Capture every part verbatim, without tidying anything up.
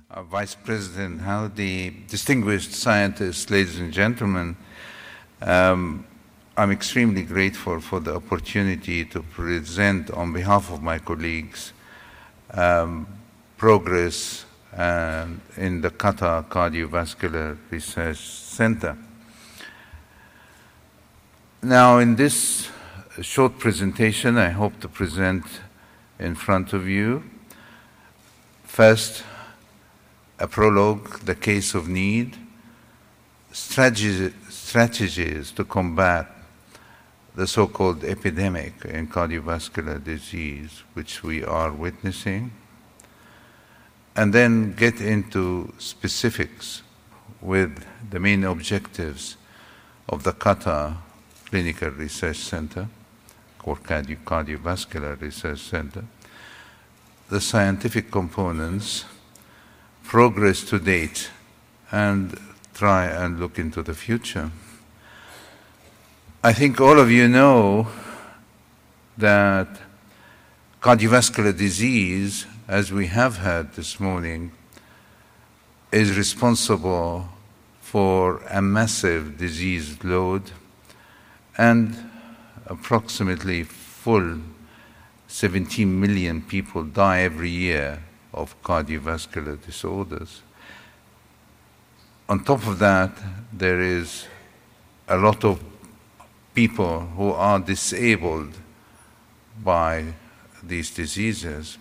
uh, Vice President, how the distinguished scientists, ladies and gentlemen, um, I'm extremely grateful for the opportunity to present on behalf of my colleagues um, progress uh, in the Qatar Cardiovascular Research Center. Now, in this short presentation, I hope to present in front of you, first, a prologue, the case of need, strategies, strategies to combat the so-called epidemic in cardiovascular disease, which we are witnessing, and then get into specifics with the main objectives of the Qatar Clinical Research Center, or Cardio Cardiovascular Research Center, the scientific components, progress to date, and try and look into the future. I think all of you know that cardiovascular disease, as we have heard this morning, is responsible for a massive disease load and approximately full seventeen million people die every year of cardiovascular disorders. On top of that, there is a lot of people who are disabled by these diseases.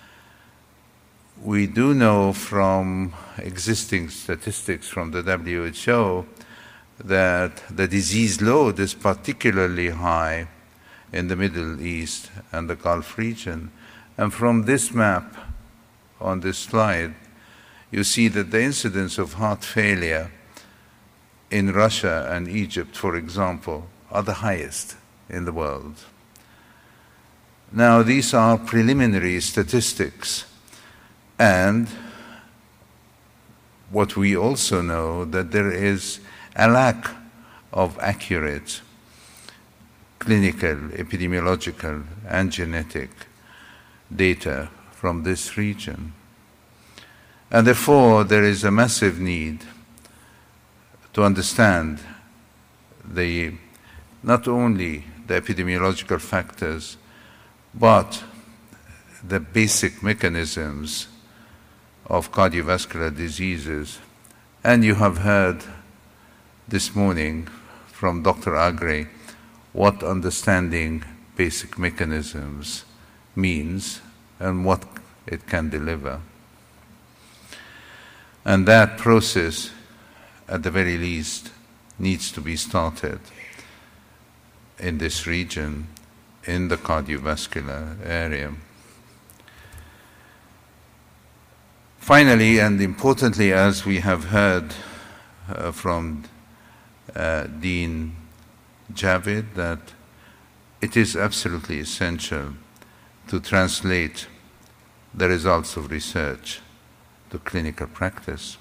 We do know from existing statistics from the W H O that the disease load is particularly high in the Middle East and the Gulf region. And from this map on this slide, you see that the incidence of heart failure in Russia and Egypt, for example, are the highest in the world. Now, these are preliminary statistics, and what we also know that there is a lack of accurate clinical, epidemiological, and genetic data from this region. And therefore, there is a massive need to understand the, not only the epidemiological factors, but the basic mechanisms of cardiovascular diseases. And you have heard this morning from Doctor Agre what understanding basic mechanisms means and what it can deliver. And that process, at the very least, needs to be started in this region, in the cardiovascular area. Finally, and importantly, as we have heard uh, from uh, Dean Javid, that it is absolutely essential to translate the results of research to clinical practice.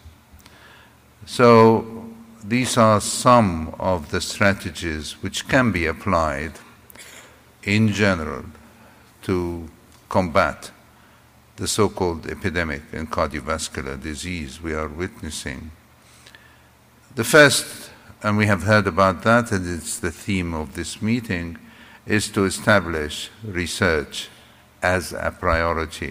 So these are some of the strategies which can be applied in general to combat the so-called epidemic in cardiovascular disease we are witnessing. The first, and we have heard about that, and it's the theme of this meeting, is to establish research as a priority.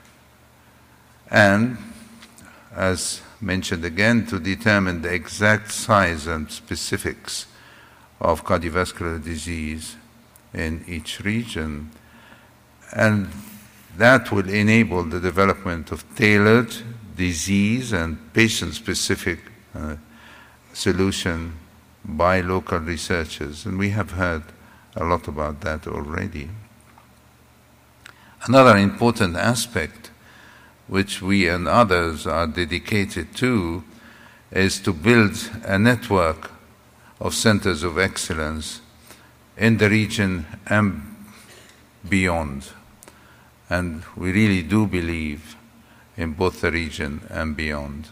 And, as mentioned again, to determine the exact size and specifics of cardiovascular disease in each region. And that will enable the development of tailored disease and patient-specific uh, solution by local researchers. And we have heard a lot about that already. Another important aspect which we and others are dedicated to, is to build a network of centers of excellence in the region and beyond. And we really do believe in both the region and beyond.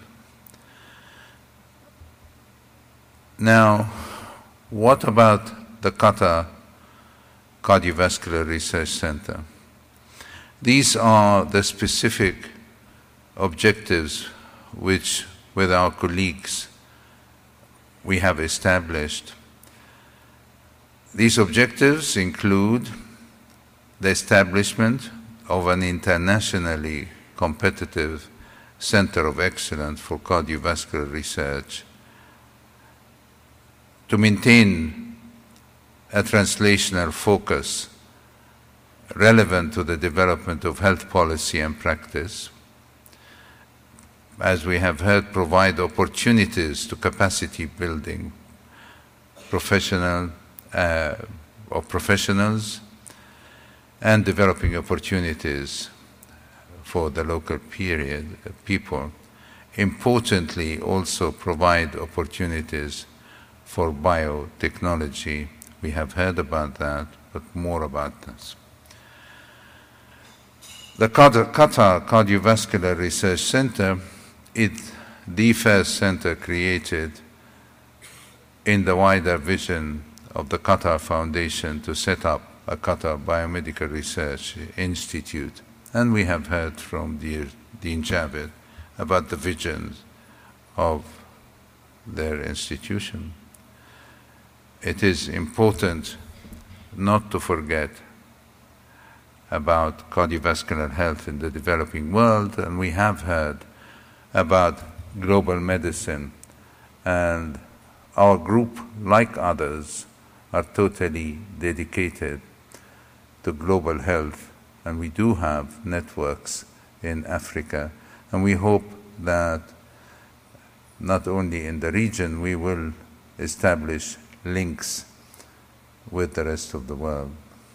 Now, what about the Qatar Cardiovascular Research Center? These are the specific objectives which with our colleagues we have established. These objectives include the establishment of an internationally competitive Center of Excellence for Cardiovascular Research, to maintain a translational focus relevant to the development of health policy and practice, as we have heard, provide opportunities to capacity building professional uh, of professionals and developing opportunities for the local period people. Importantly, also provide opportunities for biotechnology. We have heard about that, but more about this. The Qatar Cardiovascular Research Center is the first center created in the wider vision of the Qatar Foundation to set up a Qatar Biomedical Research Institute. And we have heard from dear Dean Javed about the visions of their institution. It is important not to forget about cardiovascular health in the developing world, and we have heard about global medicine, and our group, like others, are totally dedicated to global health, and we do have networks in Africa, and we hope that not only in the region, we will establish links with the rest of the world.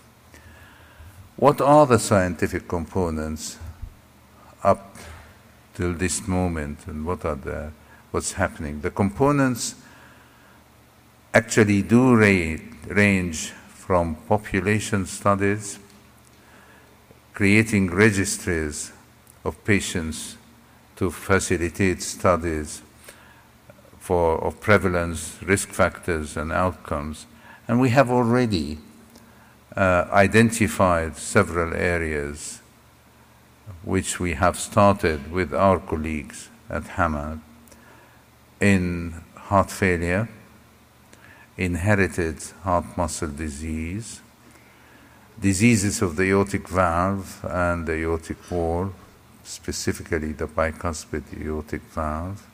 What are the scientific components up till this moment, and what are the, what's happening? The components actually do ra- range from population studies, creating registries of patients to facilitate studies for of prevalence, risk factors, and outcomes. And we have already uh, identified several areas which we have started with our colleagues at Hamad in heart failure, inherited heart muscle disease, diseases of the aortic valve and the aortic wall, specifically the bicuspid aortic valve,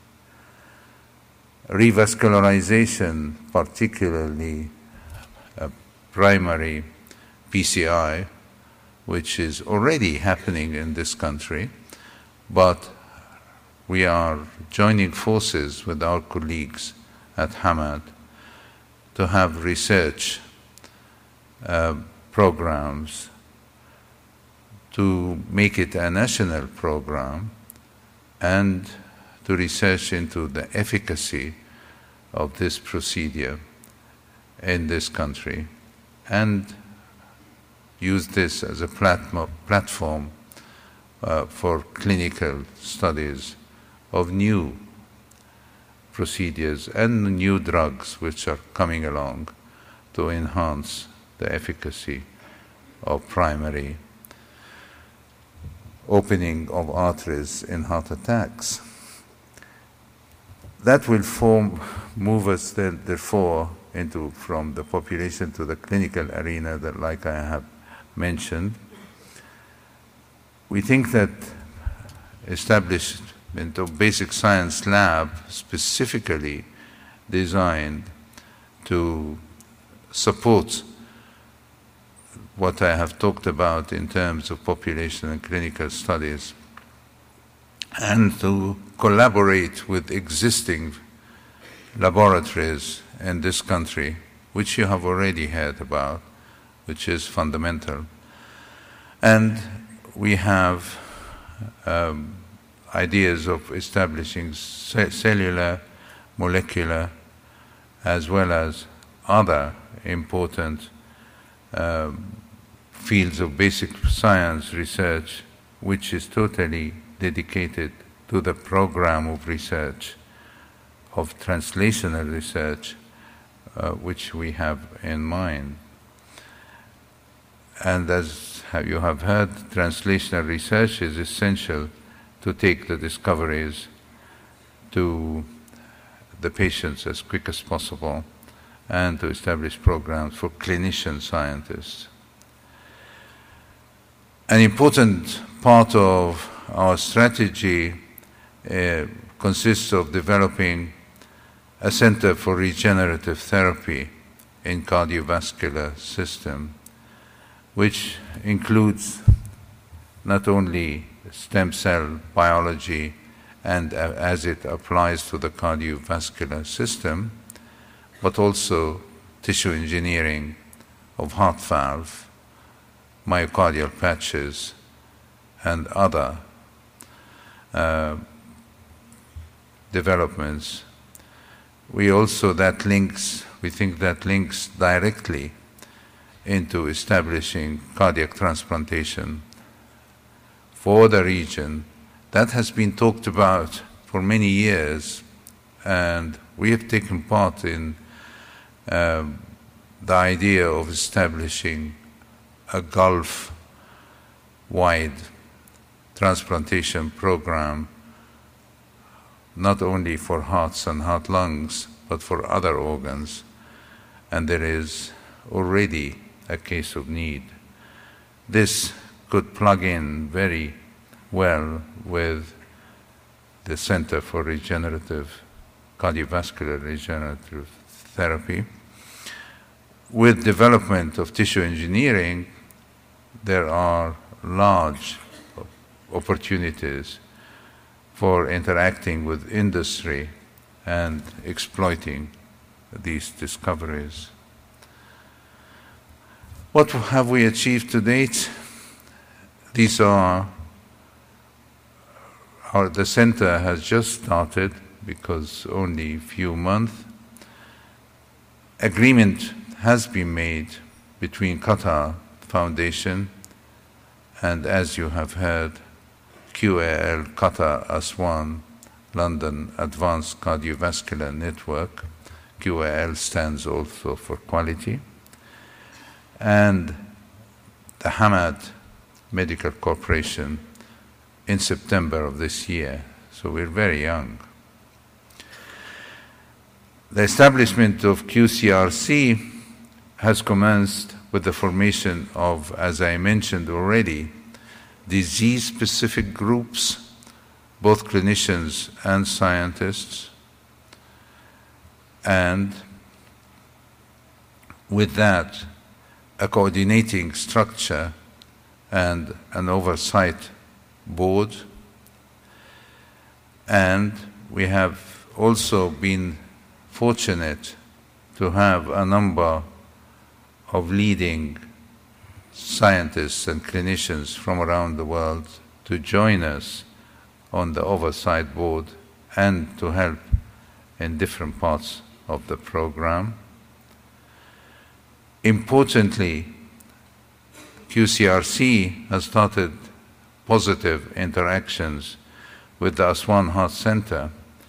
revascularization, particularly uh, primary P C I, which is already happening in this country, but we are joining forces with our colleagues at Hamad to have research uh, programs to make it a national program and to research into the efficacy of this procedure in this country and use this as a platform, platform uh, for clinical studies of new procedures and new drugs which are coming along to enhance the efficacy of primary opening of arteries in heart attacks. That will form, move us then, therefore into from the population to the clinical arena that, like I have mentioned. We think that establishment of basic science lab specifically designed to support what I have talked about in terms of population and clinical studies, and to collaborate with existing laboratories in this country, which you have already heard about, which is fundamental. And we have um, ideas of establishing ce- cellular, molecular, as well as other important um, fields of basic science research, which is totally dedicated to the program of research, of translational research, uh, which we have in mind. And as you have heard, translational research is essential to take the discoveries to the patients as quick as possible and to establish programs for clinician scientists. An important part of our strategy uh, consists of developing a center for regenerative therapy in cardiovascular system, which includes not only stem cell biology and uh, as it applies to the cardiovascular system, but also tissue engineering of heart valve, myocardial patches, and other uh, developments. We also, that links, we think that links directly into establishing cardiac transplantation for the region. That has been talked about for many years, and we have taken part in um, the idea of establishing a Gulf-wide transplantation program, not only for hearts and heart lungs, but for other organs. And there is already a case of need. This could plug in very well with the Center for Regenerative, Cardiovascular Regenerative Therapy. With development of tissue engineering, there are large opportunities for interacting with industry and exploiting these discoveries. What have we achieved to date? These are, our, the center has just started because only a few months. Agreement has been made between Qatar Foundation and, as you have heard, Q A L, Qatar Aswan, London Advanced Cardiovascular Network. Q A L stands also for quality. And the Hamad Medical Corporation in September of this year. So we're very young. The establishment of Q C R C has commenced with the formation of, as I mentioned already, disease-specific groups, both clinicians and scientists, and with that, a coordinating structure and an oversight board. And we have also been fortunate to have a number of leading scientists and clinicians from around the world to join us on the oversight board and to help in different parts of the program. Importantly, Q C R C has started positive interactions with the Aswan Heart Center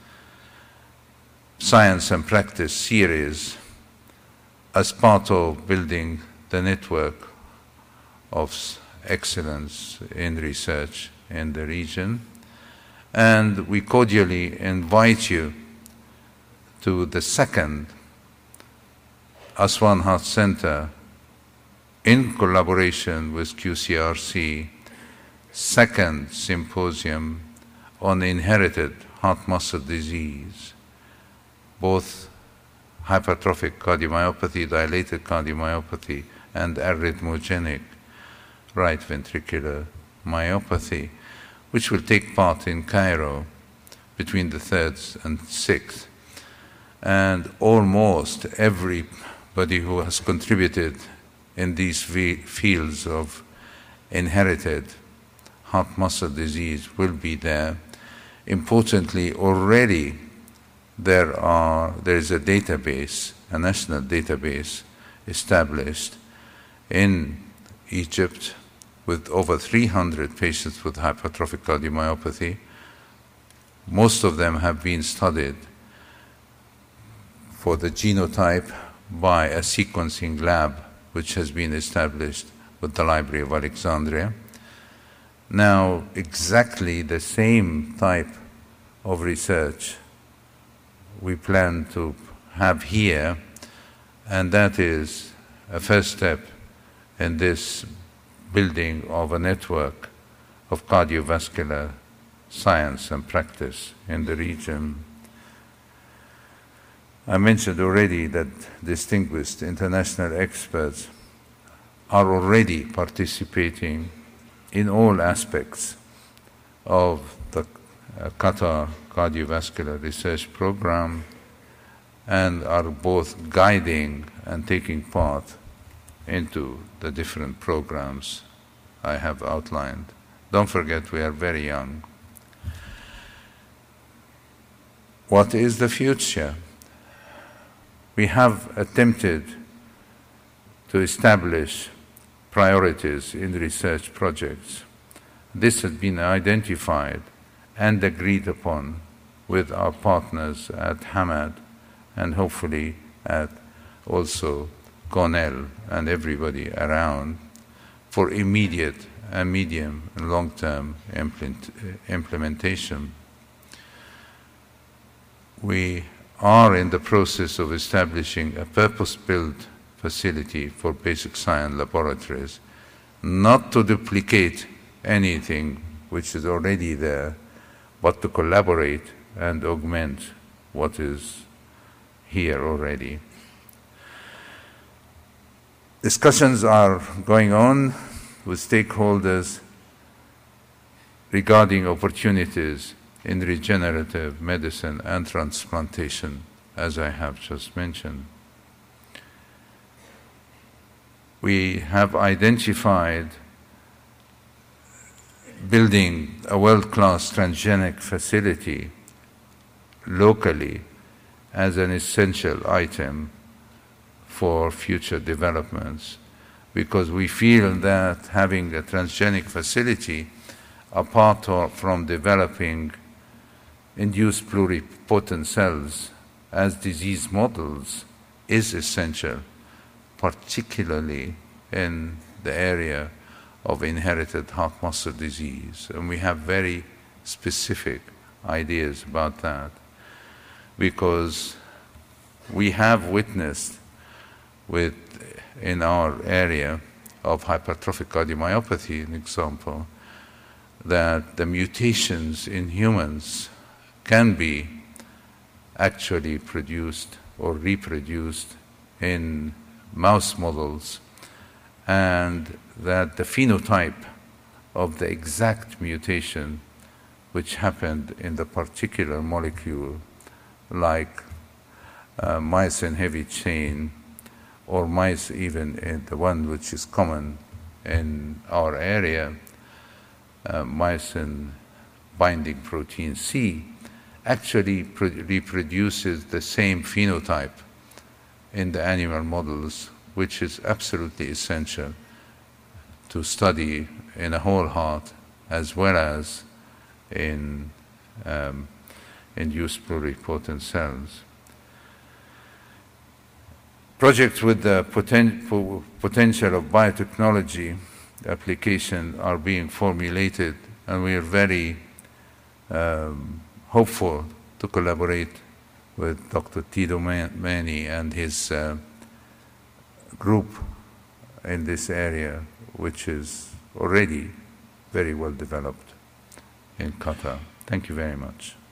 Science and Practice series as part of building the network of excellence in research in the region. And we cordially invite you to the second Aswan Heart Center in collaboration with Q C R C, second symposium on inherited heart muscle disease, both hypertrophic cardiomyopathy, dilated cardiomyopathy, and arrhythmogenic right ventricular myopathy, which will take part in Cairo between the third and sixth. And almost everybody who has contributed in these fields of inherited heart muscle disease will be there. Importantly, already there are there is a database, a national database established in Egypt with over three hundred patients with hypertrophic cardiomyopathy. Most of them have been studied for the genotype by a sequencing lab which has been established with the Library of Alexandria. Now, exactly the same type of research we plan to have here, and that is a first step in this building of a network of cardiovascular science and practice in the region. I mentioned already that distinguished international experts are already participating in all aspects of the uh, Qatar Cardiovascular Research Program and are both guiding and taking part into the different programs I have outlined. Don't forget, we are very young. What is the future? We have attempted to establish priorities in research projects. This has been identified and agreed upon with our partners at Hamad and hopefully at also Cornell and everybody around for immediate and medium and long-term implement, implementation. We are in the process of establishing a purpose-built facility for basic science laboratories, not to duplicate anything which is already there, but to collaborate and augment what is here already. Discussions are going on with stakeholders regarding opportunities in regenerative medicine and transplantation, as I have just mentioned. We have identified building a world-class transgenic facility locally as an essential item for future developments, because we feel that having a transgenic facility apart from developing induced pluripotent cells as disease models is essential, particularly in the area of inherited heart muscle disease. And we have very specific ideas about that, because we have witnessed with, in our area of hypertrophic cardiomyopathy, an example, that the mutations in humans can be actually produced or reproduced in mouse models, and that the phenotype of the exact mutation which happened in the particular molecule, like uh, myosin heavy chain, or mice even in the one which is common in our area, uh, myosin binding protein C, actually reproduces the same phenotype in the animal models, which is absolutely essential to study in a whole heart as well as in um, induced pluripotent cells. Projects with the poten potential of biotechnology application are being formulated, and we are very um, hopeful to collaborate with Doctor Tito Mani and his uh, group in this area, which is already very well developed in Qatar. Thank you very much.